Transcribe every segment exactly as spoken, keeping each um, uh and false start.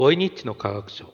ボイニッチの科学書。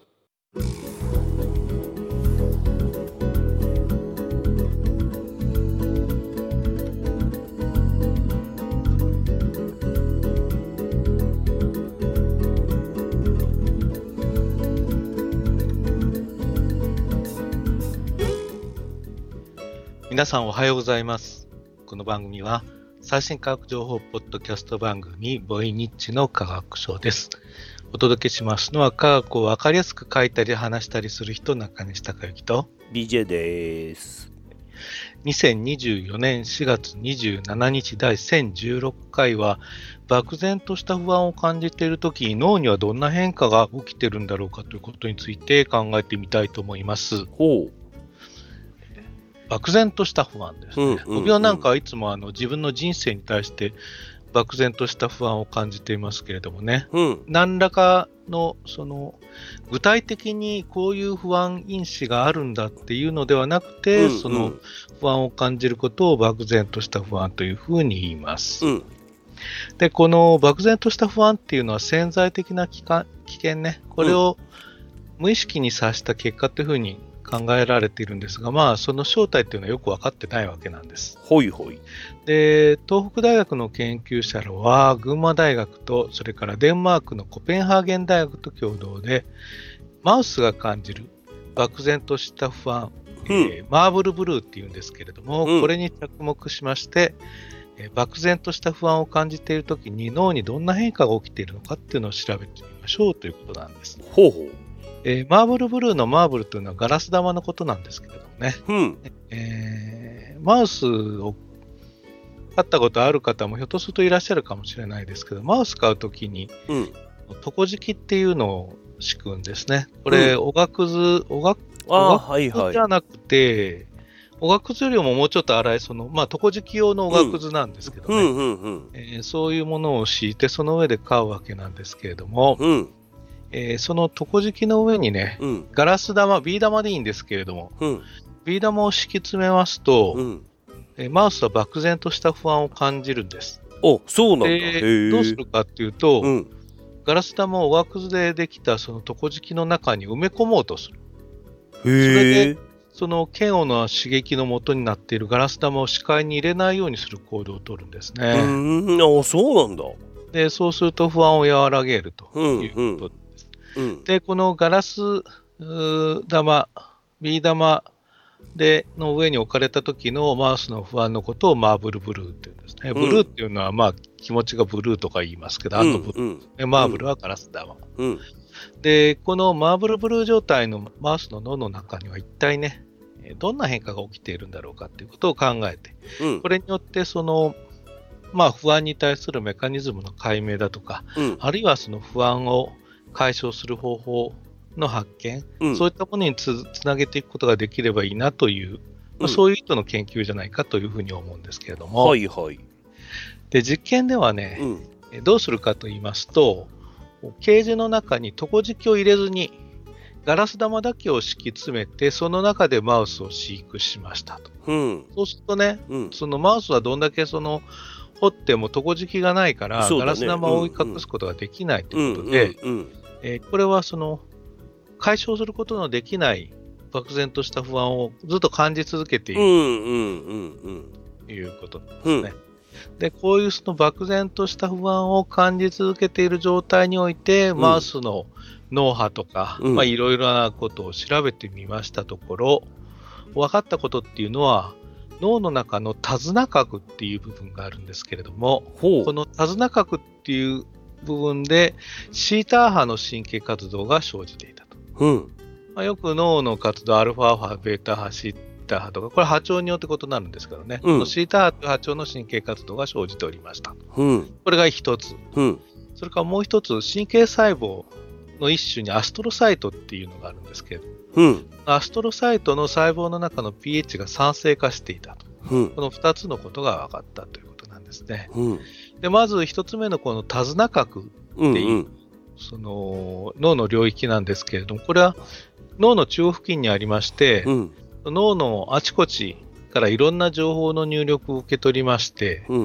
皆さんおはようございます。この番組は最新科学情報ポッドキャスト番組ボイニッチの科学書です。お届けしますのは科学を分かりやすく書いたり話したりする人、中西孝之とビージェー です。 にせんにじゅうよねんしがつにじゅうしちにちだいせんじゅうろっかいは、漠然とした不安を感じているときに脳にはどんな変化が起きているんだろうかということについて考えてみたいと思います。 ほう。 漠然とした不安ですね。 うんうんうん、 僕はなんかいつもあの自分の人生に対して漠然とした不安を感じていますけれどもね、 うん、 何らかのその具体的にこういう不安因子があるんだっていうのではなくて、うんうん、その不安を感じることを漠然とした不安というふうに言います。うん、で、この漠然とした不安っていうのは潜在的な危険ね、これを無意識に察した結果というふうに考えられているんですが、まあ、その正体というのはよく分かってないわけなんです。 ほいほい。 で、東北大学の研究者らは、群馬大学と、それからデンマークのコペンハーゲン大学と共同で、マウスが感じる漠然とした不安、うんえー、マーブルブルーっていうんですけれども、うん、これに着目しまして、えー、漠然とした不安を感じているときに脳にどんな変化が起きているのかっていうのを調べてみましょうということなんです。 ほうほう。 えー、マーブルブルーのマーブルというのはガラス玉のことなんですけれどもね、 うんえー、マウスを買ったことある方もひょっとするといらっしゃるかもしれないですけど、マウス買うときに、うん、トコジキっていうのを敷くんですね。これ、うん、おがくず、おがくずじゃなくて、はいはい、おがくずよりももうちょっと粗い、その、まあ、トコジキ用のおがくずなんですけどね、そういうものを敷いて、その上で買うわけなんですけれども、うんえー、そのトコジキの上にね、うん、ガラス玉、ビー玉でいいんですけれども、うん、ビー玉を敷き詰めますと、うんえー、マウスは漠然とした不安を感じるんです。 お、そうなんだ。 で、どうするかっていうと、うん、ガラス玉をおがくずでできたそのトコジキの中に埋め込もうとする。それで、その嫌悪な刺激の元になっているガラス玉を視界に入れないようにする行動を取るんですね。 うーん、あ、そうなんだ。 で、そうすると不安を和らげるということ、うんうんうん、で、このガラス玉、ビー玉での上に置かれた時のマウスの不安のことをマーブルブルーっていうんですね。ブルーっていうのはまあ気持ちがブルーとか言いますけど、うん、あのブルー、ねうん、マーブルはガラス玉、うん。で、このマーブルブルー状態のマウスの脳の中には一体ね、どんな変化が起きているんだろうかということを考えて、うん、これによってそのまあ不安に対するメカニズムの解明だとか、うん、あるいはその不安を解消する方法の発見、うん、そういったものに つ, つなげていくことができればいいなという、まあ、そういう人の研究じゃないかというふうに思うんですけれども、 うん、はいはい。 で、実験ではね、うん、どうするかと言いますと、ケージの中にトコジキを入れずにガラス玉だけを敷き詰めて、その中でマウスを飼育しましたと。うん、そうするとね、うん、そのマウスはどんだけその掘ってもトコジキがないから、ね、ガラス玉を覆い隠すことができないということで、えー、これはその解消することのできない漠然とした不安をずっと感じ続けているということですね。うん、で、こういうその漠然とした不安を感じ続けている状態において、うん、マウスの脳波とか、うん、まあいろいろなことを調べてみましたところ、分かったことっていうのは、脳の中の手綱核っていう部分があるんですけれども、この手綱核っていう部分でシータ波の神経活動が生じていたと。うんまあ、よく脳の活動、アルファ波、ベータ波、シータ波とか、これ波長によって異なるんですけどね、うん、シータ波という波長の神経活動が生じておりました。うん、これが一つ、うん。それからもう一つ、神経細胞の一種にアストロサイトっていうのがあるんですけど、うん、アストロサイトの細胞の中の pH が酸性化していたと、うん、このふたつのことが分かったということなんですね。うん、でまずひとつめのこの手綱核っていう、うんうん、その脳の領域なんですけれども、これは脳の中央付近にありまして、うん、脳のあちこちからいろんな情報の入力を受け取りまして、うん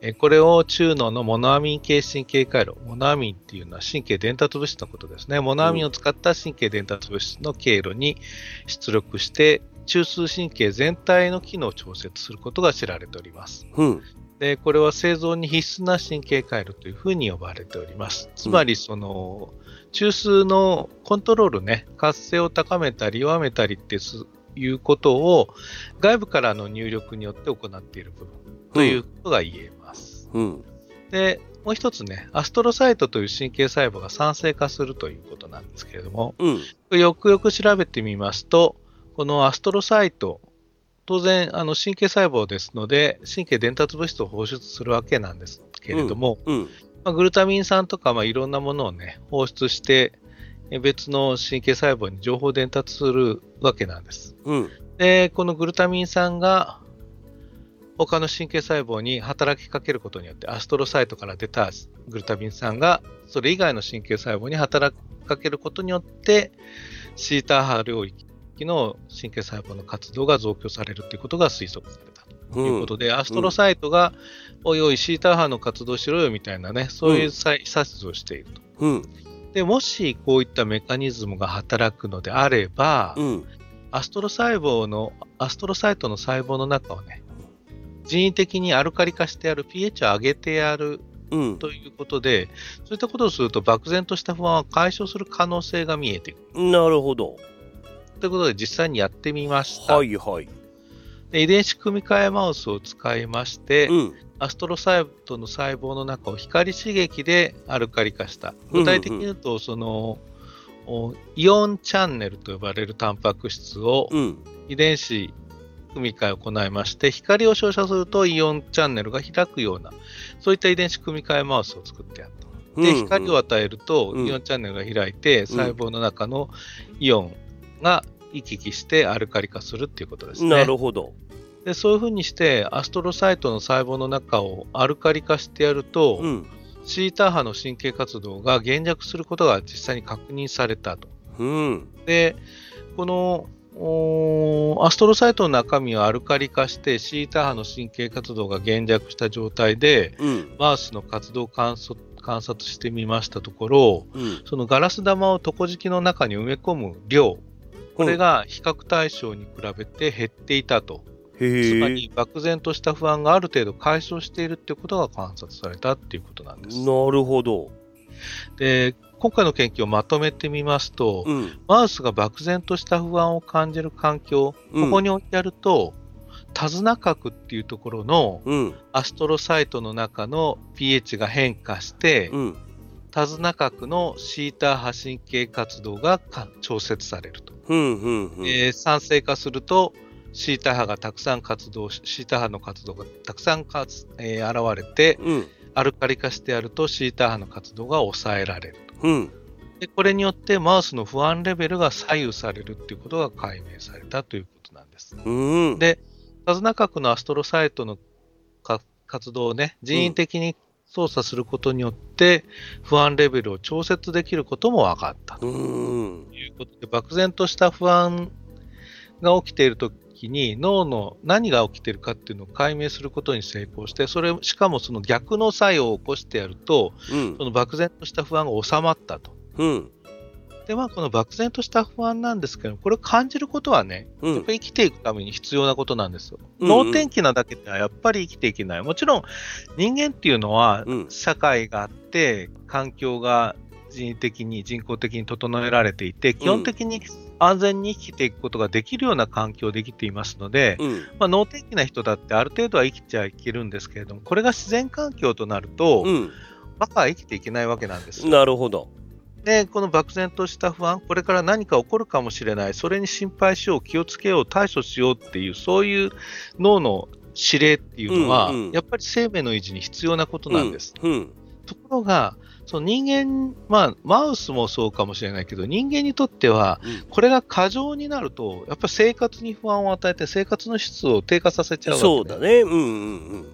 えこれを中脳のモノアミン系神経回路、モノアミンっていうのは神経伝達物質のことですね。モノアミンを使った神経伝達物質の経路に出力して、中枢神経全体の機能を調節することが知られております。 うん、 でこれは生存に必須な神経回路というふうに呼ばれております。つまりその、うん、中枢のコントロールね、活性を高めたり弱めたりっていうことを外部からの入力によって行っている部分ということが言えます。うん、でもう一つね、アストロサイトという神経細胞が酸性化するということなんですけれども、うん、よくよく調べてみますと、このアストロサイト、当然あの神経細胞ですので神経伝達物質を放出するわけなんですけれども、うんうんまあ、グルタミン酸とか、まあ、いろんなものを、ね、放出して別の神経細胞に情報を伝達するわけなんです。うん、でこのグルタミン酸が他の神経細胞に働きかけることによってアストロサイトから出たグルタミン酸がそれ以外の神経細胞に働きかけることによってシータ波領域の神経細胞の活動が増強されるということが推測されたということで、うん、アストロサイトが、うん、おいおいシータ波の活動しろよみたいなね、そういう指図をしていると、うん、でもしこういったメカニズムが働くのであれば、うん、アストロ細胞のアストロサイトの細胞の中をね、人為的にアルカリ化してやる pH を上げてやる、うん、ということで、そういったことをすると漠然とした不安は解消する可能性が見えてくる。 なるほど。 ということで実際にやってみました。 はいはい。 で遺伝子組み換えマウスを使いまして、うん、アストロサイトの細胞の中を光刺激でアルカリ化した。具体的に言うと、そのイオンチャンネルと呼ばれるタンパク質を遺伝子組み換えを行いまして、光を照射するとイオンチャンネルが開くような、そういった遺伝子組み換えマウスを作ってやった。で、光を与えるとイオンチャンネルが開いて、細胞の中のイオンが行き来してアルカリ化するっていうことですね。 なるほど。 でそういうふうにしてアストロサイトの細胞の中をアルカリ化してやると、うん、シータ波の神経活動が減弱することが実際に確認されたと。うん、でこのアストロサイトの中身をアルカリ化してシータ波の神経活動が減弱した状態で、うん、マウスの活動を観察観察してみましたところ、うん、そのガラス玉をトコジキの中に埋め込む量、これが比較対象に比べて減っていたと。つまり漠然とした不安がある程度解消しているということが観察されたということなんです。 なるほど。 で今回の研究をまとめてみますと、うん、マウスが漠然とした不安を感じる環境、ここに置いてあると、うん、手綱核っていうところの、うん、アストロサイトの中の pH が変化して、うん、手綱核のシータ波神経活動が調節されると、うんうんうんえー、酸性化するとシータ波がたくさん活動しシータ波の活動がたくさんかつ、えー、現れて、うん、アルカリ化してやるとシータ波の活動が抑えられると、うん、でこれによってマウスの不安レベルが左右されるということが解明されたということなんです、うん、で手綱核のアストロサイトの活動をね人為的に操作することによって不安レベルを調節できることも分かったということで、漠然とした不安が起きているときに脳の何が起きているかっていうのを解明することに成功して、それしかもその逆の作用を起こしてやると、うん、その漠然とした不安が収まったと、うん、でまあこの漠然とした不安なんですけど、これを感じることはね、うん、やっぱり生きていくために必要なことなんですよ、うんうん、能天気なだけではやっぱり生きていけない。もちろん人間っていうのは社会があって環境が人為的に人工的に整えられていて、基本的に安全に生きていくことができるような環境で生きていますので、うんまあ、能天気な人だってある程度は生きちゃいけるんですけれども、これが自然環境となると、うん、バカは生きていけないわけなんですよ。 なるほど。 でこの漠然とした不安、これから何か起こるかもしれない、それに心配しよう、気をつけよう、対処しようっていう、そういう脳の指令っていうのは、うんうん、やっぱり生命の維持に必要なことなんです、うんうん、ところがその人間、まあ、マウスもそうかもしれないけど、人間にとってはこれが過剰になるとやっぱり生活に不安を与えて生活の質を低下させちゃうわけ、ね、 そうだね、うんうんうん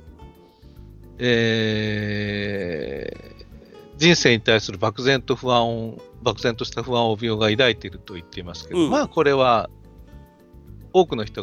えー、人生に対する漠然と不安を漠然とした不安を病が抱いていると言っていますけど、うん、まあこれは多くの人が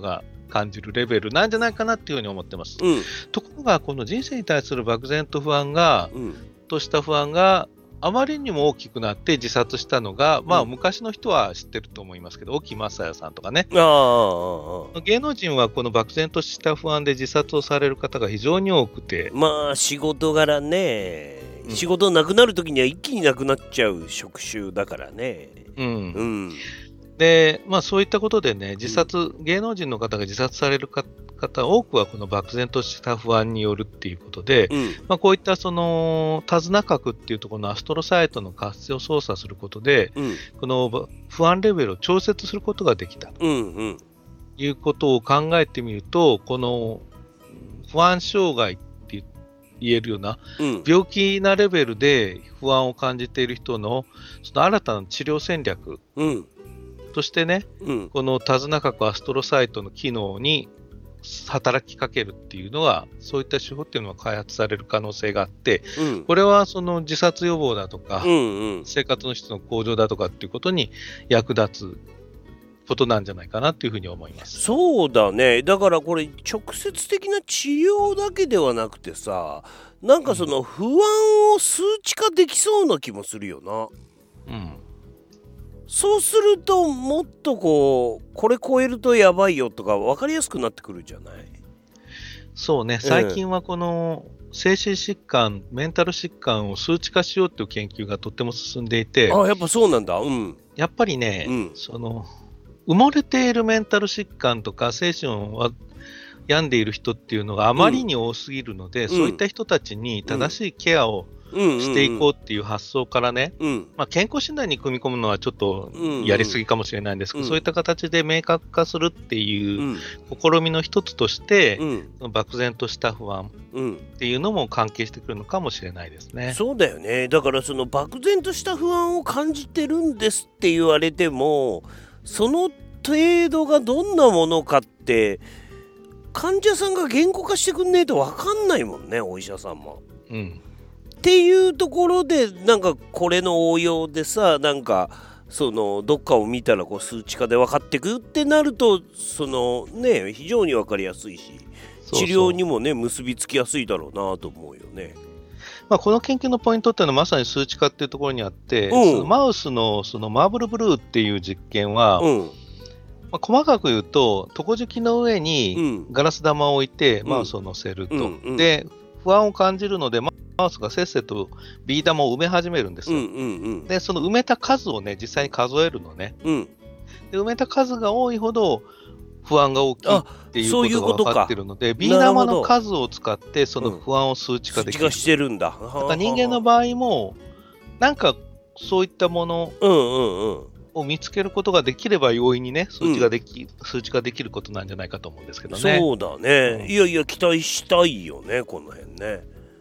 感じるレベルなんじゃないかなっていうふうに思ってます。 うん、 ところがこの人生に対する漠然と不安が、 うん、 とした不安があまりにも大きくなって自殺したのが、まあ、 うん昔の人は知ってると思いますけど、沖正也さんとかね、 ああ、 芸能人はこの漠然とした不安で自殺をされる方が非常に多くて、 まあ仕事柄ね、 うん仕事なくなるときには一気になくなっちゃう職種だからね。 うんうん、 でまあ、そういったことでね、自殺、うん、芸能人の方が自殺される方、多くはこの漠然とした不安によるっていうことで、うんまあ、こういったその手綱核っていうところのアストロサイトの活性を操作することで、うん、この不安レベルを調節することができたということを考えてみると、この不安障害って言えるような、うん、病気なレベルで不安を感じている人のその新たな治療戦略、うんとしてね、うん、この手綱核アストロサイトの機能に働きかけるっていうのは、そういった手法っていうのは開発される可能性があって、うん、これはその自殺予防だとか、うんうん、生活の質の向上だとかっていうことに役立つことなんじゃないかなっていうふうに思います。 そうだね。だからこれ直接的な治療だけではなくてさ、なんかその不安を数値化できそうな気もするよな。うん。そうするともっとこうこれ超えるとやばいよとか分かりやすくなってくるじゃない。 そうね、最近はこの精神疾患、メンタル疾患を数値化しようという研究がとっても進んでいて、 あ、やっぱそうなんだ。うん、 やっぱりね、うん、その埋もれているメンタル疾患とか精神を病んでいる人っていうのがあまりに多すぎるので、うん、そういった人たちに正しいケアをしていこうっていう発想からね、うんうんうんまあ、健康診断に組み込むのはちょっとやりすぎかもしれないんですけど、うんうん、そういった形で明確化するっていう試みの一つとして、うん、漠然とした不安っていうのも関係してくるのかもしれないですね。 そうだよね。だからその漠然とした不安を感じてるんですって言われても、その程度がどんなものかって患者さんが言語化してくんねえと分かんないもんね、お医者さんも。うんっていうところで、なんかこれの応用でさ、なんかそのどっかを見たらこう数値化で分かってくってなると、そのね非常に分かりやすいし、治療にもね結びつきやすいだろうなと思うよね。 まあ、この研究のポイントっていうのはまさに数値化っていうところにあって、うん、そのマウスのそのマーブルブルーっていう実験は、うんまあ、細かく言うと床敷の上にガラス玉を置いてマウスを乗せると、うんうん、で不安を感じるのでマウスがせっせとビー玉を埋め始めるんですよ、うんうんうん、でその埋めた数をね実際に数えるのね、うん、で埋めた数が多いほど不安が大きいっていうことが分かっているので、ビー玉の数を使ってその不安を数値化できる、 うん、数値化してるんだ。 だから人間の場合もなんかそういったものを見つけることができれば容易にね数値ができ、うん、数値化できることなんじゃないかと思うんですけどね。 そうだね、うん、いやいや期待したいよねこの辺ね。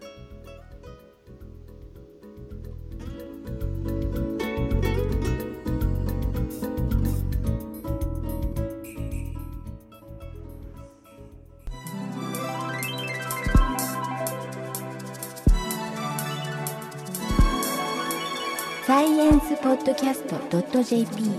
サイエンスポッドキャスト ドット ジェーピー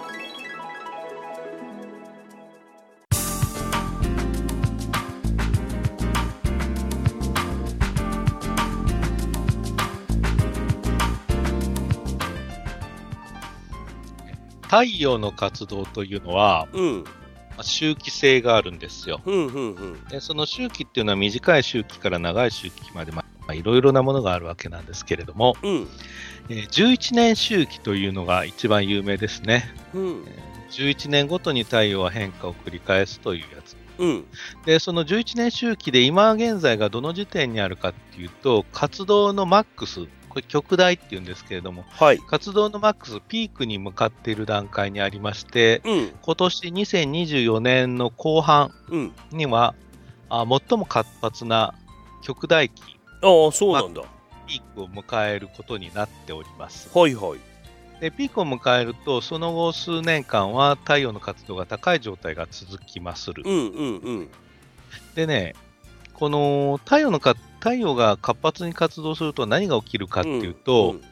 太陽の活動というのは、うんまあ、周期性があるんですよ、うんうんうん、でその周期っていうのは短い周期から長い周期までいろいろなものがあるわけなんですけれども、うんえー、じゅういちねん周期というのが一番有名ですね、うんえー、じゅういちねんごとに太陽は変化を繰り返すというやつ、うん、でそのじゅういちねん周期で今現在がどの時点にあるかっていうと活動のマックスこれ極大っていうんですけれども、はい、活動のマックスピークに向かっている段階にありまして、うん、今年にせんにじゅうよねんの後半には、うん、あ最も活発な極大期ああそうなんだピークを迎えることになっております。 はいはい。 でピークを迎えるとその後数年間は太陽の活動が高い状態が続きまする、うんうんうん、でねこの太陽のか太陽が活発に活動すると何が起きるかっていうと、うんうん、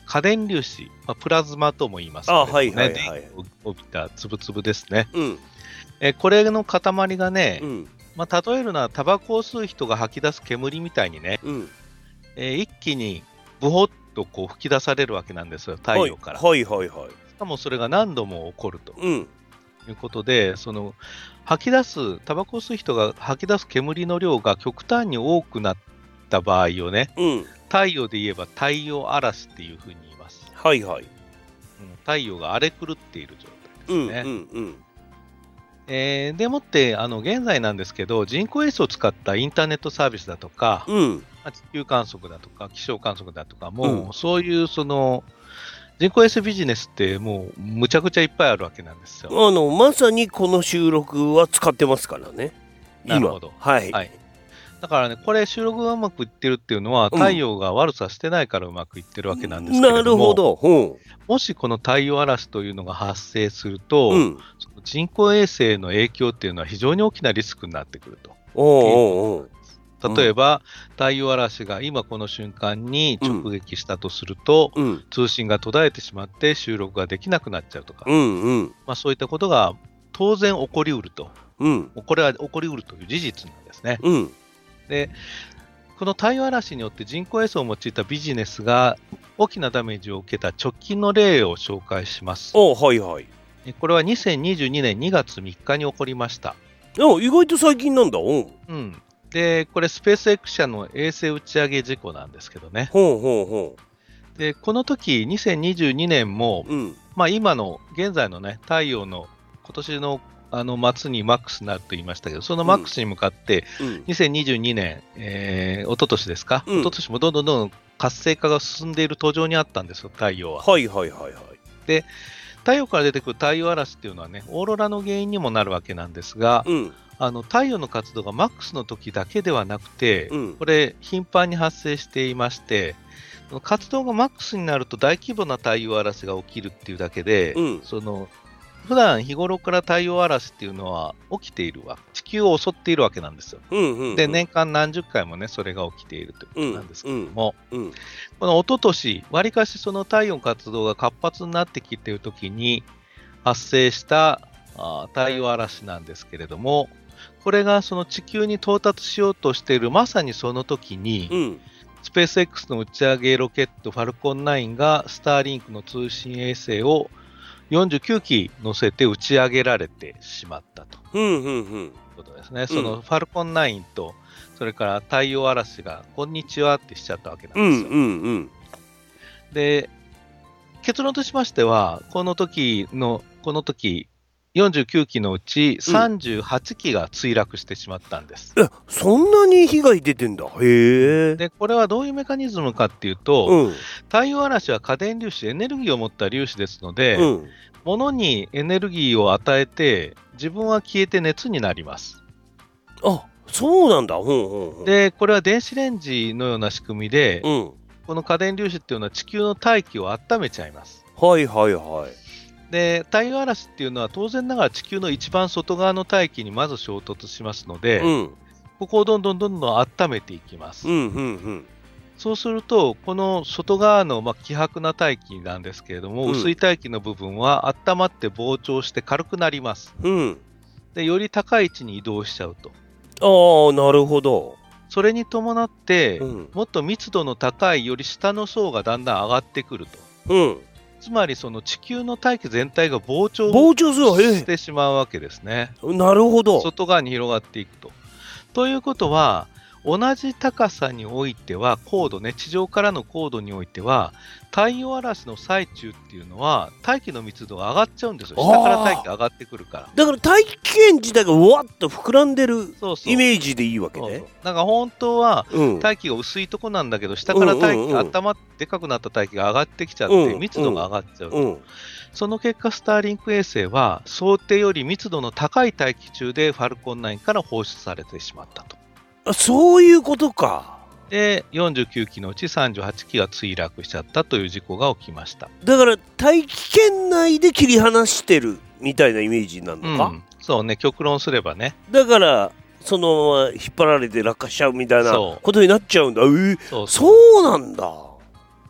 過電粒子、まあ、プラズマとも言いますけどね、 あ、はいはいはい、 電気を帯びたつぶつぶですね。 うん、 えこれの塊がね、 うん、 まあ、例えるのはタバコを吸う人が吐き出す煙みたいにね、 うん、 えー一気にブホッとこう吹き出されるわけなんですよ、太陽から。 はいはいはいはい。 しかもそれが何度も起こるとうん、 いうことで、その吐き出す、タバコを吸う人が吐き出す煙の量が極端に多くなった場合をね、 うん、 太陽で言えば太陽嵐っていうふうに言います。 はいはい。 うん、太陽が荒れ狂っている状態ですね。 うんうんうん。 えーでもってあの現在なんですけど、人工衛星を使ったインターネットサービスだとか、 うん、 まあ地球観測だとか気象観測だとかも、 うんそういうその人工衛星ビジネスってもうむちゃくちゃいっぱいあるわけなんですよ。 あのまさにこの収録は使ってますからね。 なるほど。 はい、 はい、だからね、これ収録がうまくいってるっていうのは、 うん太陽が悪さしてないからうまくいってるわけなんですけれども、 なるほど。うん、 もしこの太陽嵐というのが発生すると、 うん、 その人工衛星への影響っていうのは非常に大きなリスクになってくると。 おうおうおう。 例えば、太陽嵐が今この瞬間に直撃したとすると、 うん、 通信が途絶えてしまって収録ができなくなっちゃうとか、 うんうんまあ、そういったことが当然起こりうると、 うんこれは起こりうるという事実なんですね。 うんで、この太陽嵐によって人工衛星を用いたビジネスが大きなダメージを受けた直近の例を紹介します。 おはいはい。 えこれはにせんにじゅうにねんにがつみっかに起こりました。 あ、意外と最近なんだ。うん。 うんで、これスペース X 社の衛星打ち上げ事故なんですけどね。 ほうほうほで、この時にせんにじゅうにねんも、 う。うん。 まあ、今の現在のね、太陽の今年のあの末にマックスになると言いましたけど、そのマックスに向かってうんにせんにじゅうにねん、えー、一昨年ですか、 うん一昨年もどんどんどんどん活性化が進んでいる途上にあったんですよ、太陽は。 はいはいはいはい。 太陽から出てくる太陽嵐っていうのはね、オーロラの原因にもなるわけなんですが、 うんあの太陽の活動がマックスの時だけではなくて、 うんこれ頻繁に発生していまして、活動がマックスになると大規模な太陽嵐が起きるっていうだけで、 うんその普段日頃から太陽嵐っていうのは起きているわ、地球を襲っているわけなんですよ。 うんうんうん。 で、年間何十回もね、それが起きているということなんですけども、 うんこの一昨年わりかしその太陽の活動が活発になってきているときに発生したあ太陽嵐なんですけれども、これがその地球に到達しようとしているまさにその時に、 うんスペース X の打ち上げロケットファルコンナインがスターリンクの通信衛星をよんじゅうきゅうき乗せて打ち上げられてしまったとうんうんうんいうことですね。そのファルコンナインとそれから太陽嵐がこんにちはってしちゃったわけなんですよ。 うんうんうんで、結論としましては、この時の、この時、よんじゅうきゅうきのうちさんじゅうはちきが墜落してしまったんです。 え、そんなに被害出てんだ。へえ。 で、これはどういうメカニズムかっていうと、 うん太陽嵐は過電粒子、エネルギーを持った粒子ですので、 うん物にエネルギーを与えて、自分は消えて熱になります。 あ、そうなんだ。うんうんうん。 で、これは電子レンジのような仕組みで、 うん。 この過電粒子っていうのは地球の大気を温めちゃいます。 はいはいはい。 で、太陽嵐っていうのは当然ながら地球の一番外側の大気にまず衝突しますので、 うんここをどんどんどんどん温めていきます。 うんうんうんそうすると、この外側の、まあ、希薄な大気なんですけれども、 うん薄い大気の部分は温まって膨張して軽くなります。 うん。 で、より高い位置に移動しちゃうと。 ああ、なるほど。 それに伴って、 うんもっと密度の高いより下の層がだんだん上がってくると。 うん。 つまりその地球の大気全体が膨張膨張するわ。えしてしまうわけですね。 え。なるほど。 外側に広がっていくと。ということは、同じ高さにおいては、高度ね、地上からの高度においては、太陽嵐の最中っていうのは、大気の密度が上がっちゃうんですよ。下から大気が上がってくるから。 だから大気圏自体がわっと膨らんでるそうそう。 イメージでいいわけねそうそう。だから本当は、 うん。 大気が薄いとこなんだけど、下から大気が、 うんうんうん頭でかくなった大気が上がってきちゃって、 うん密度が上がっちゃうと。 うん。 その結果、スターリンク衛星は、想定より密度の高い大気中でファルコンナインから放出されてしまったと。 あ、そういうことか。 で、よんじゅうきゅうきのうちさんじゅうはちきが墜落しちゃったという事故が起きました。 だから大気圏内で切り離してるみたいなイメージになるのか、 うん、そうね、極論すればね。 だからそのまま引っ張られて落下しちゃうみたいなそうことになっちゃうんだ。えー、 そうそうそうなんだ。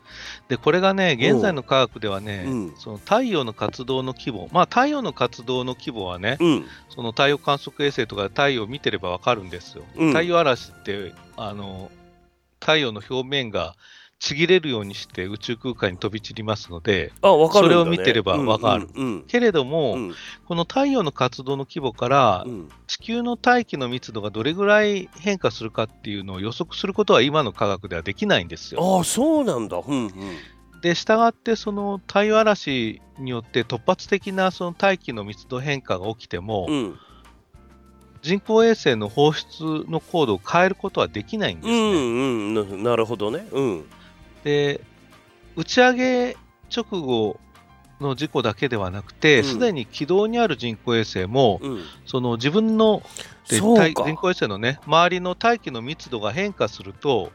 でこれがね、現在の科学ではね、 うん、 その太陽の活動の規模、まあ、太陽の活動の規模はね、 うん、 その太陽観測衛星とかで太陽を見てれば分かるんですよ。 うん、 太陽嵐ってあの太陽の表面がちぎれるようにして宇宙空間に飛び散りますので、 あ、わかるんだね、 それを見てれば分かる、 うんうんうん、 けれども、 うん、ここの太陽の活動の規模から地球の大気の密度がどれぐらい変化するかっていうのを予測することは今の科学ではできないんですよ。 ああ、そうなんだ。うんうん、 でしたがってその太陽嵐によって突発的なその大気の密度変化が起きても、うん、人工衛星の放出の高度を変えることはできないんですね。 うんうん、なるほどね。うん、で打ち上げ直後の事故だけではなくて、すで、うん、に軌道にある人工衛星も、うん、その自分ので人工衛星の、ね、周りの大気の密度が変化すると、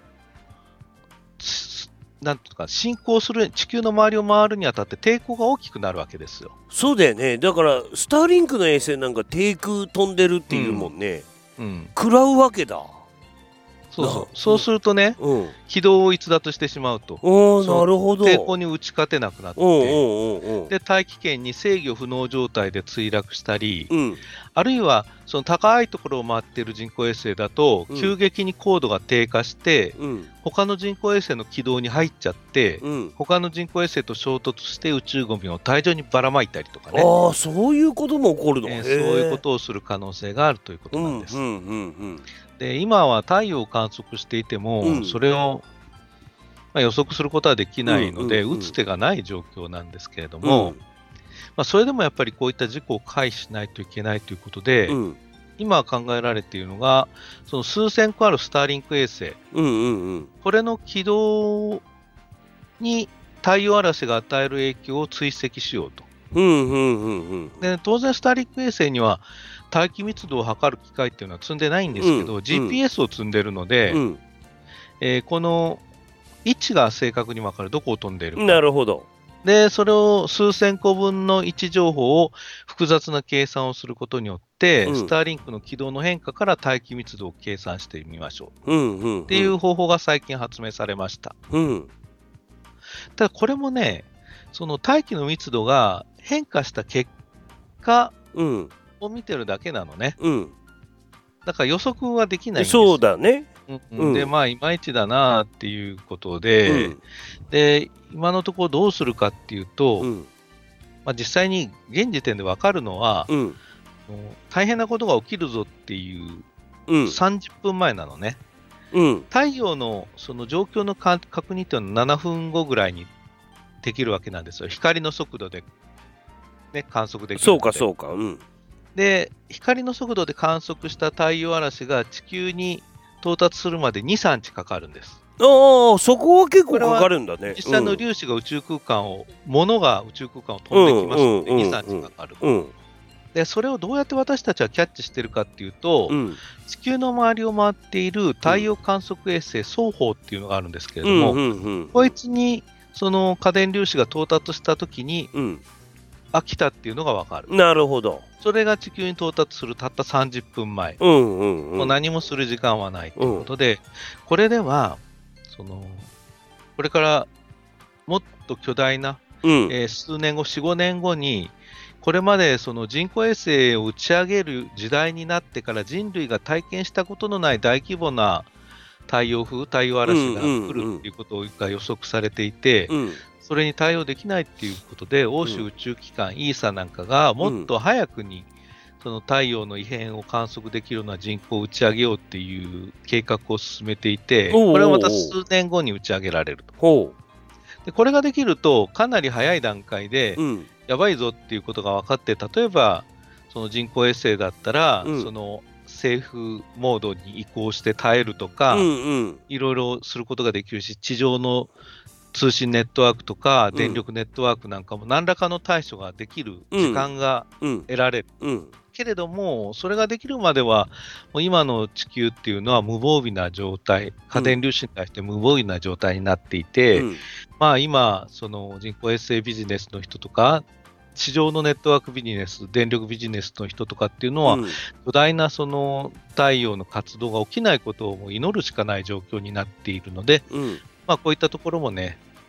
なんとか進行する地球の周りを回るにあたって抵抗が大きくなるわけですよ。 そうだよね。だからスターリンクの衛星なんか低空飛んでるっていうもんね、うんうん、食らうわけだ。 そうそう、そうするとね、うん、軌道を逸脱してしまうと、 おなるほど、 抵抗に打ち勝てなくなって、で大気圏に制御不能状態で墜落したり、うん、あるいはその高いところを回っている人工衛星だと、うん、急激に高度が低下して、うん、他の人工衛星の軌道に入っちゃって、うん、他の人工衛星と衝突して宇宙ゴミを大量にばらまいたりとかね。 ああ、そういうことも起こるの、 えー、そういうことをする可能性があるということなんです。うんうんうんうんで今は太陽を観測していても、うん、それを、まあ、予測することはできないので、うんうんうん、打つ手がない状況なんですけれども、うんまあ、それでもやっぱりこういった事故を回避しないといけないということで、うん、今考えられているのがその数千個あるスターリンク衛星、うんうんうん、これの軌道に太陽嵐が与える影響を追跡しようと、うんうんうんうん、で当然スターリンク衛星には大気密度を測る機械っていうのは積んでないんですけど、うん、ジーピーエス を積んでるので、うんえー、この位置が正確に分かる、どこを飛んでいるか。 なるほど。 でそれを数千個分の位置情報を複雑な計算をすることによって、うん、スターリンクの軌道の変化から大気密度を計算してみましょう、うんうんうん、っていう方法が最近発明されました、うん、ただこれもね、その大気の密度が変化した結果、うんを見てるだけなのね、うん、だから予測はできないんです。 そうだね、 うん、でまあいまいちだなっていうことで、うん、で今のところどうするかっていうと、うんまあ、実際に現時点で分かるのは、うん、大変なことが起きるぞっていうさんじゅっぷんまえなのね、うん、太陽のその状況の確認っていうのはななふんごぐらいにできるわけなんですよ。光の速度で、ね、観測できるので。 そうかそうか、うんで光の速度で観測した太陽嵐が地球に到達するまでに、さんにちかかるんです。 ああ、そこは結構かかるんだね。 実際の粒子が宇宙空間を、うん、物が宇宙空間を飛んできますので、に、さんにちかかる、うん、でそれをどうやって私たちはキャッチしているかっていうと、うん、地球の周りを回っている太陽観測衛星双方っていうのがあるんですけれども、うんうんうん、こいつにその過電粒子が到達したときに、うんあ来たっていうのが分かる。 なるほど。 それが地球に到達するたったさんじゅっぷんまえ、うんうんうん、もう何もする時間はないということで、うん、これではそのこれからもっと巨大な、うんえー、数年後、よん、ごねんごにこれまでその人工衛星を打ち上げる時代になってから人類が体験したことのない大規模な太陽風、太陽嵐が来るということが予測されていて、うんうんうんそれに対応できないということで、欧州宇宙機関、うん、イーサ なんかがもっと早くにその太陽の異変を観測できるような人工を打ち上げようっていう計画を進めていて、これはまた数年後に打ち上げられると。でこれができると、かなり早い段階で、うん、やばいぞっていうことが分かって、例えばその人工衛星だったら、うん、そのセーフモードに移行して耐えるとか、うんうん、いろいろすることができるし、地上の通信ネットワークとか電力ネットワークなんかも何らかの対処ができる時間が得られる、うんうん、けれどもそれができるまではもう今の地球っていうのは無防備な状態、過電粒子に対して無防備な状態になっていて、うん、まあ今その人工衛星ビジネスの人とか地上のネットワークビジネス、電力ビジネスの人とかっていうのは、うん、巨大なその太陽の活動が起きないことを祈るしかない状況になっているので、うんまあ、こういったところもね、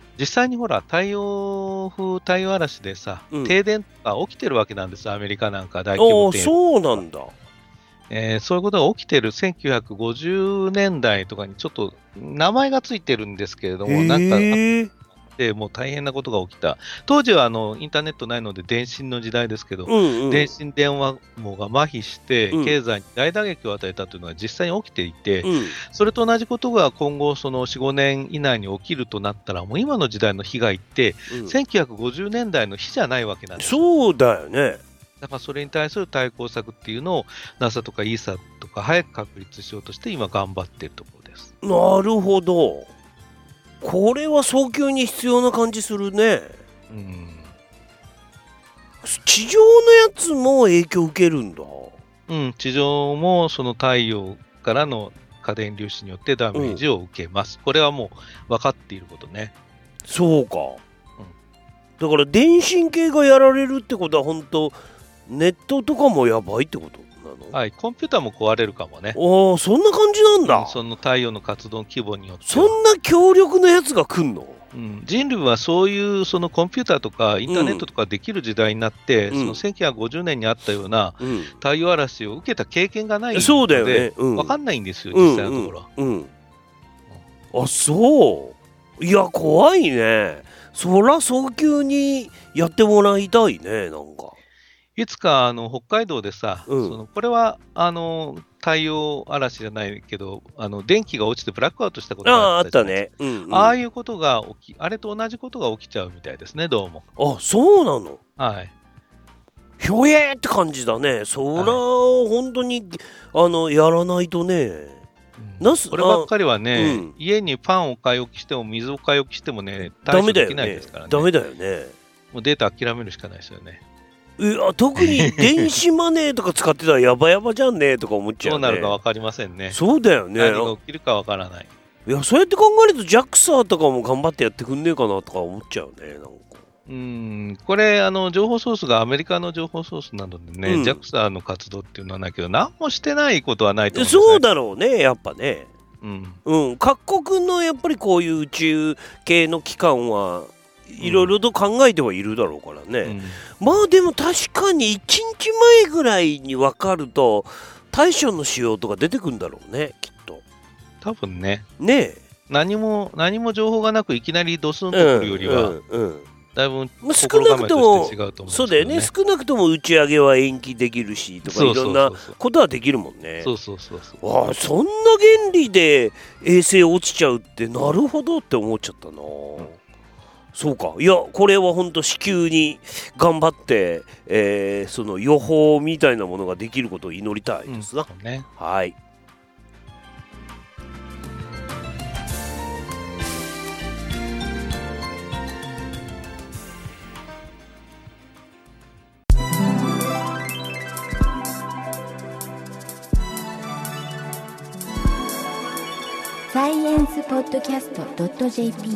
実際にほら、太陽風、太陽嵐でさ、 うん、 停電とか起きてるわけなんですよ、アメリカなんか大規模停電。 そうなんだ。 えー、そういうことが起きてるせんきゅうひゃくごじゅうねんだいとかにちょっと名前がついてるんですけれども、なんかあってもう大変なことが起きた。当時はあのインターネットないので電信の時代ですけど、うんうん、電信電話網が麻痺して経済に大打撃を与えたというのが実際に起きていて、うん、それと同じことが今後そのよん、ごねん以内に起きるとなったら、もう今の時代の被害って、うん、せんきゅうひゃくごじゅうねんだいの比じゃないわけなんですよ。 そうだよね。 だからそれに対する対抗策っていうのを ナサ とか イーサ とか早く確立しようとして今頑張っているところです。 なるほど。これは早急に必要な感じするね。うん、地上のやつも影響受けるんだ。 うん、地上もその太陽からの過電粒子によってダメージを受けます、うん、これはもう分かっていることね。 そうか、うん、だから電信系がやられるってことは本当ネットとかもやばいってことなの？ はい、コンピューターも壊れるかもね。 ああ、そんな感じなんだ、うん、 その太陽の活動の規模によって。 そんな強力なやつが来んの？ うん、人類はそういうそのコンピューターとかインターネットとかできる時代になって、うん、そのせんきゅうひゃくごじゅうねんにあったような太陽嵐を受けた経験がないので、 そうだよね、うん、 分かんないんですよ、実際のところ、 うんうんうん、あ、そう。いや、怖いね。そら早急にやってもらいたいね。なんかいつかあの北海道でさ、うん、そのこれはあの太陽嵐じゃないけど、あの電気が落ちてブラックアウトしたことがあったじゃないですか。ああったね、うんうん、ああいうことが起き、あれと同じことが起きちゃうみたいですね、どうも。 あ、そうなの。 はい。 ひょえーって感じだね。そら、はい、本当にあのやらないとね。 うん、なすこればっかりはね、うん、家にパンを買い置きしても水を買い置きしてもね、対処できないですからね。 ダメだよね。 もうデータ諦めるしかないですよね。 いや、特に電子マネーとか使ってたらやばやばじゃんねとか思っちゃうね。 どうなるか分かりませんね。 そうだよね。 何が起きるか分からない。 いや、そうやって考えると ジャクサ とかも頑張ってやってくんねえかなとか思っちゃうね。なんかうーん、これあの情報ソースがアメリカの情報ソースなのでね、うん、ジャクサ の活動っていうのはないけど、何もしてないことはないと思うんですね。 そうだろうね、やっぱね。 うんうん、各国のやっぱりこういう宇宙系の機関はいろいろと考えてはいるだろうからね、うん、まあでも確かにいちにちまえぐらいに分かると対処の仕様とか出てくるんだろうね、きっと。 多分ね。 ねえ、 何も何も情報がなくいきなりドスンとくるよりは、うんうんうん、だいぶ心構えとして違うと思うんですけどね。 そうだよね、少なくとも打ち上げは延期できるしとかいろんなことはできるもんね。 そうそうそうそう。 ああ、そんな原理で衛星落ちちゃうってなるほどって思っちゃったな、うん、そうか。いや、これは本当至急に頑張って、えー、その予報みたいなものができることを祈りたいですな、 うんね、 はい。 サイエンスポッドキャスト ドット ジェーピー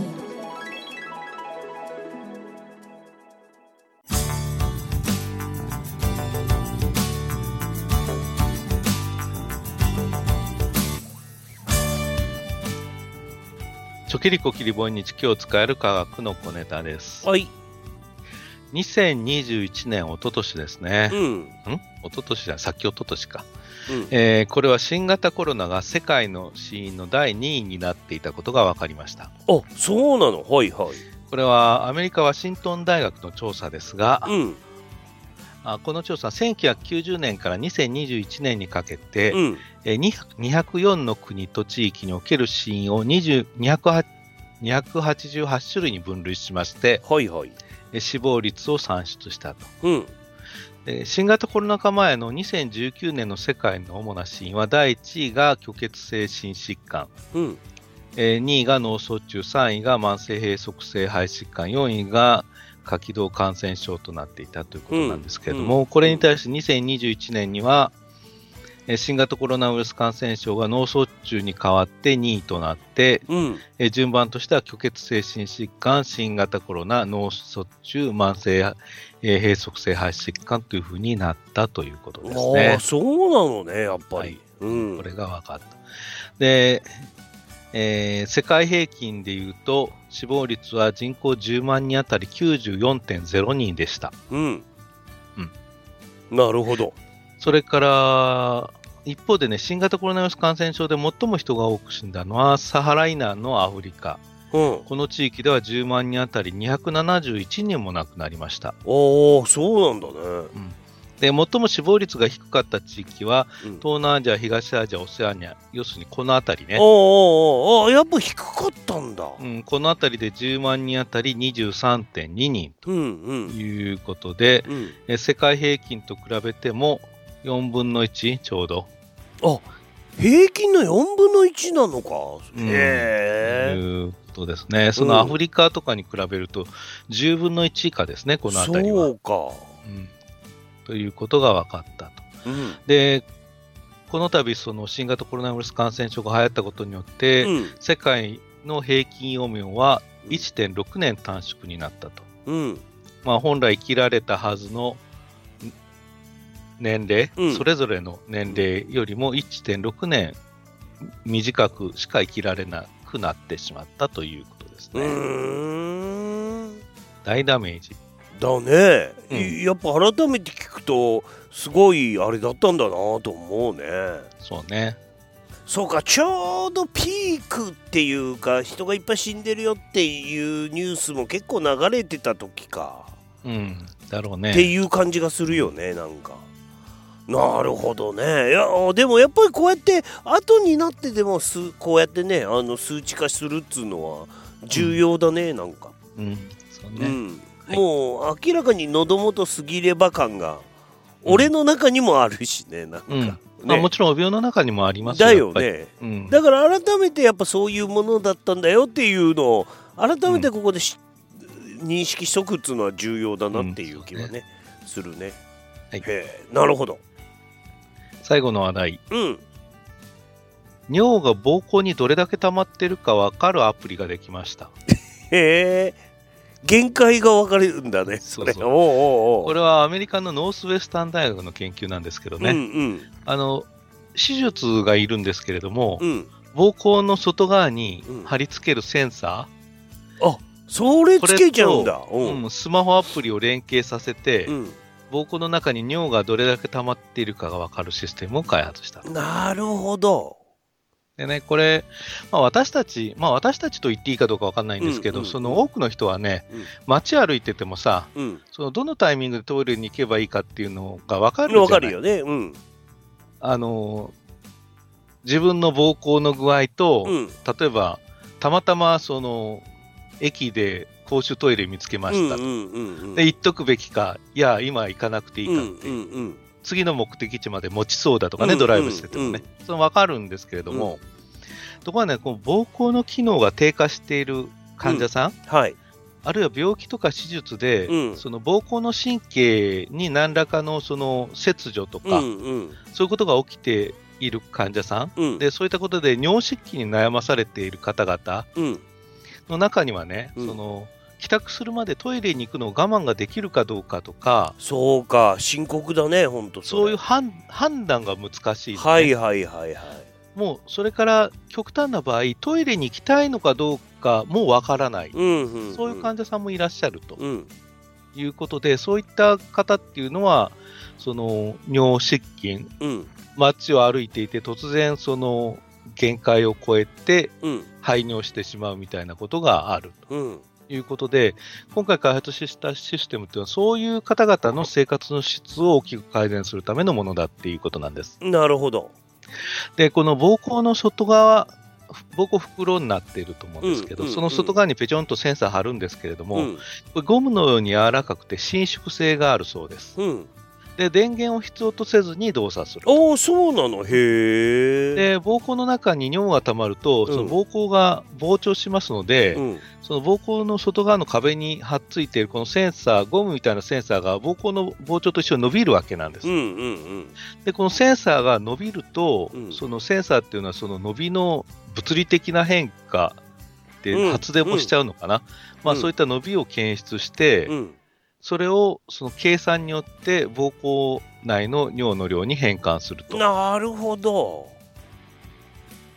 ちょきりこきりぼんにち今日使える科学の小ネタです。 はい。 にせんにじゅういちねん、おととしですね。 うん。んおととしだ、さっきおととしか。 うんえー、これは新型コロナが世界の死因のだいにいになっていたことが分かりました。 あ、そうなの。はいはい。 これはアメリカワシントン大学の調査ですが、 うん、 あこの調査はせんきゅうひゃくきゅうじゅうねんからにせんにじゅういちねんにかけて、 うん、 えー、にひゃくよんの国と地域における死因をにひゃくはちじゅうはちしゅるいに分類しまして、 はいはい、 えー、死亡率を算出したと。 うん新型コロナ禍前のにせんじゅうきゅうねんの世界の主な死因はだいいちいが虚血性心疾患、 うんえー、にいが脳卒中、さんいが慢性閉塞性肺疾患、よんいが下気道感染症となっていたということなんですけれども、うんうん、これに対してにせんにじゅういちねんには、えー、新型コロナウイルス感染症が脳卒中に代わってにいとなって、 うんえー、順番としては虚血性心疾患、新型コロナ、脳卒中、慢性えー、閉塞性肺疾患というふうになったということですね。 ああ、そうなのね、やっぱり。 はい、 うん、 これが分かった。で、 えー世界平均でいうと死亡率は人口じゅうまんにんあたり きゅうじゅうよんてんゼロにんでした。 うん。 うん。 なるほど。 それから一方でね、新型コロナウイルス感染症で最も人が多く死んだのはサハラ以南のアフリカ。 うん。 この地域ではじゅうまんにんあたりにひゃくななじゅういちにんも亡くなりました。 おー、そうなんだね。 うん、で最も死亡率が低かった地域は、 うん、 東南アジア、東アジア、オセアニア、要するにこの辺りね。 おーおーおー、やっぱ低かったんだ。 うん、この辺りでじゅうまんにんあたり にじゅうさんてんににんということで、 うんうん、 え世界平均と比べてもよんぶんのいちちょうど。 あ、平均のよんぶんのいちなのか。 うん、 へえ。 いうことですね。そのアフリカとかに比べるとじゅうぶんのいち以下ですね、この辺りは。 そうか。 うん、ということが分かったと。 うん、 で、この度その新型コロナウイルス感染症が流行ったことによって、うん、世界の平均寿命はいってんろくねん短縮になったと。うん、まあ、本来生きられたはずの年齢、うん、それぞれの年齢よりも いってんろくねん短くしか生きられなくなってしまったということですね。うーん、大ダメージだね、うん、やっぱ改めて聞くとすごいあれだったんだなと思うね。 そうね。 そうか、ちょうどピークっていうか人がいっぱい死んでるよっていうニュースも結構流れてた時か。 うん、だろうね。 っていう感じがするよね、なんか。なるほどね。いやでもやっぱりこうやって後になってでもすこうやってね、あの数値化するっつうのは重要だね、うん、なんか。 うん、そうね。うん、 はい、もう明らかに喉元過ぎれば感が俺の中にもあるしね、なんか。うん、ね、 まあ、もちろん病の中にもありますよだよね、うん、だから改めてやっぱそういうものだったんだよっていうのを改めてここでし、うん、認識しとくっつうのは重要だなっていう気はね、うん、ねするね。はい、へー、なるほど。 最後の話題、 うん、 尿が膀胱にどれだけ溜まってるか分かるアプリができました。 へえ、限界が分かれるんだね。 そうそう、おうおうおう、これはアメリカのノースウェスタン大学の研究なんですけどね、うんうん、あの手術がいるんですけれども、うん、膀胱の外側に貼り付けるセンサー、うん、あ、それつけちゃうんだ。 うん、スマホアプリを連携させて、うん、膀胱の中に尿がどれだけ溜まっているかが分かるシステムを開発した。 なるほど。 でね、これ、まあ、私たち、まあ、私たちと言っていいかどうか分かんないんですけど、うんうんうん、その多くの人はね、うん、街歩いててもさ、うん、そのどのタイミングでトイレに行けばいいかっていうのが分かるじゃない。 分かるよね。うん、 あの自分の膀胱の具合と、うん、例えばたまたまその駅で公衆トイレ見つけましたと、うんうんうんうん、で行っとくべきか、いや今行かなくていいかっていう、うんうんうん、次の目的地まで持ちそうだとかね、うんうんうん、ドライブしててもね、それ分かるんですけれども、うん、ところがね、この膀胱の機能が低下している患者さん、うん、はい、あるいは病気とか手術で、うん、その膀胱の神経に何らかのその切除とか、うんうん、そういうことが起きている患者さん、うん、でそういったことで尿失禁に悩まされている方々の中にはね、うん、その帰宅するまでトイレに行くのを我慢ができるかどうかとか、 そうか、深刻だね、本当。 そういう判断が難しい、ね、 はいはいはいはい。 もうそれから極端な場合、トイレに行きたいのかどうかもわからない、うんうんうん、そういう患者さんもいらっしゃると、うん、いうことで、そういった方っていうのはその尿失禁、うん、街を歩いていて突然その限界を超えて排尿してしまうみたいなことがあると、うん、いうことで、今回開発したシステムというのはそういう方々の生活の質を大きく改善するためのものだっていうことなんです。 なるほど。 でこの膀胱の外側、膀胱袋になっていると思うんですけど、うんうんうん、その外側にペチョンとセンサー貼るんですけれども、うん、これゴムのように柔らかくて伸縮性があるそうです、うん、で電源を必要とせずに動作する。 おー、そうなの。へー。 で膀胱の中に尿が溜まると、うん、その膀胱が膨張しますので、うん、その膀胱の外側の壁に貼っついているこのセンサー、ゴムみたいなセンサーが膀胱の膨張と一緒に伸びるわけなんです、うんうんうん、でこのセンサーが伸びると、うん、そのセンサーっていうのはその伸びの物理的な変化で発電もしちゃうのかな、うんうん、まあ、そういった伸びを検出して、うん、それをその計算によって膀胱内の尿の量に変換すると。 なるほど。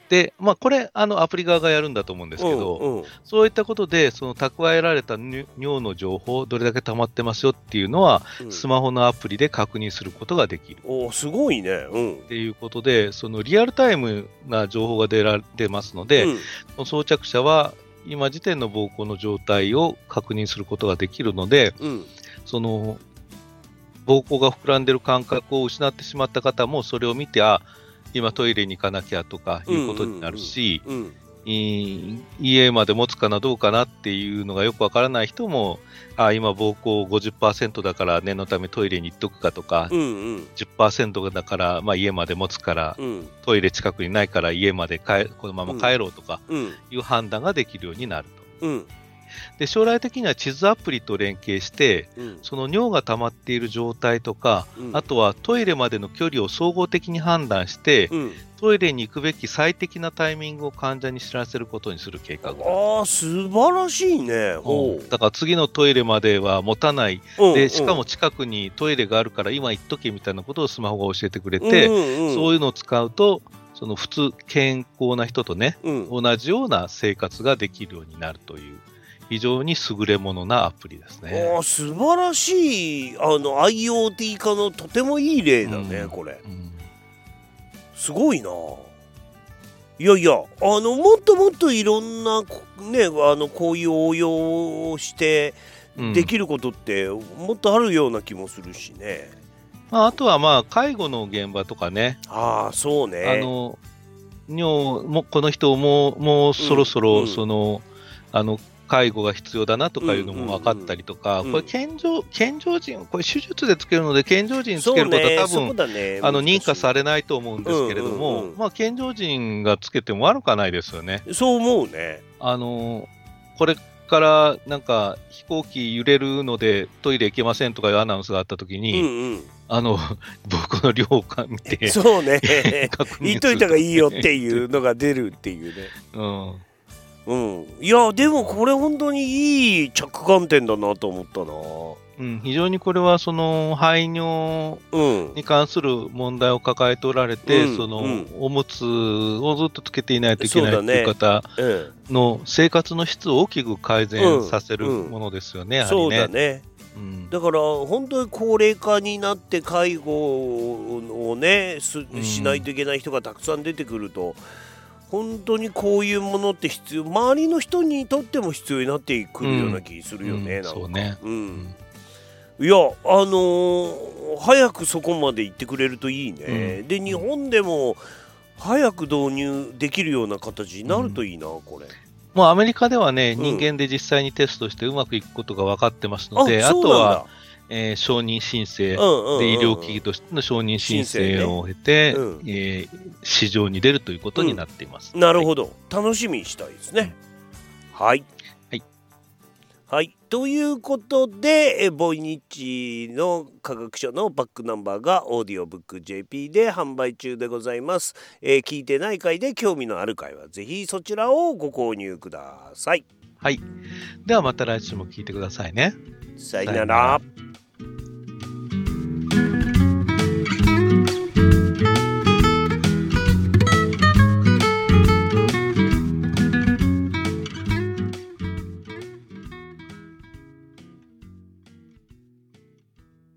で、まあ、これあのアプリ側がやるんだと思うんですけど、 うんうん、 そういったことでその蓄えられた尿の情報どれだけ溜まってますよっていうのは、うん、スマホのアプリで確認することができる。 おすごいね、うん、 っていうことで、そのリアルタイムな情報が出ら出ますので、うん、装着者は今時点の膀胱の状態を確認することができるので、うん、その膀胱が膨らんでる感覚を失ってしまった方もそれを見て、あ、今トイレに行かなきゃとかいうことになるし、家まで持つかなどうかなっていうのがよくわからない人も、あ、今膀胱 ごじゅっパーセント だから念のためトイレに行っとくかとか、うんうん、じゅっパーセント だから、まあ、家まで持つから、うん、トイレ近くにないから家まで帰このまま帰ろうとかいう判断ができるようになると。うん、で将来的には地図アプリと連携して、うん、その尿が溜まっている状態とか、うん、あとはトイレまでの距離を総合的に判断して、うん、トイレに行くべき最適なタイミングを患者に知らせることにする計画。 ああ、素晴らしいね。 うん、だから次のトイレまでは持たない、うん、でしかも近くにトイレがあるから今行っとけみたいなことをスマホが教えてくれて、うんうんうん、そういうのを使うとその普通健康な人とね、うん、同じような生活ができるようになるという非常に優れものなアプリですね。 あ、素晴らしい。あの IoT 化のとてもいい例だね、うん、これ、うん、すごいな。いやいや、あのもっともっといろんなね、あのこういう応用をしてできることってもっとあるような気もするしね。 まあ、あとはまあ介護の現場とかね。 ああ、そうね。 あの尿もこの人ももうそろそろその、うんうん、あの介護が必要だなとかいうのも分かったりとか、うんうんうん、これ健常、健常人、これ手術でつけるので健常人つけることは多分、ね、あの認可されないと思うんですけれども、うんうんうん、まあ、健常人がつけても悪くはないですよね。 そう思うね。 あのこれからなんか飛行機揺れるのでトイレ行けませんとかいうアナウンスがあったときに、うんうん、あの僕の量を見てそうね言っといた方がいいよっていうのが出るっていうね。うんうん、いやでもこれ本当にいい着眼点だなと思ったな、 うん、非常にこれはその排尿に関する問題を抱えておられて、うん、その、うん、おむつをずっとつけていないといけないという方の生活の質を大きく改善させるものですよね、うんうん、 そうだね、うん、だから本当に高齢化になって介護をね し, しないといけない人がたくさん出てくると、本当にこういうものって必要、周りの人にとっても必要になってくるような気するよね、うん、なんかそうね、 うん、いやあのー、早くそこまで行ってくれるといいね、うん、で日本でも早く導入できるような形になるといいな、うん、これもうアメリカではね、人間で実際にテストしてうまくいくことが分かってますので、うん、あ, あとはえー、承認申請、うんうんうん、で医療機器としての承認申請を経て、ね、うん、えー、市場に出るということになっています、 うん、なるほど、はい、楽しみにしたいですね、うん、はい、 はいはい、ということでボイニッチの科学書のバックナンバーがオーディオブック ジェーピー で販売中でございます、えー、聞いてない回で興味のある回はぜひそちらをご購入ください。 はい、ではまた来週も聞いてくださいね。 さよなら。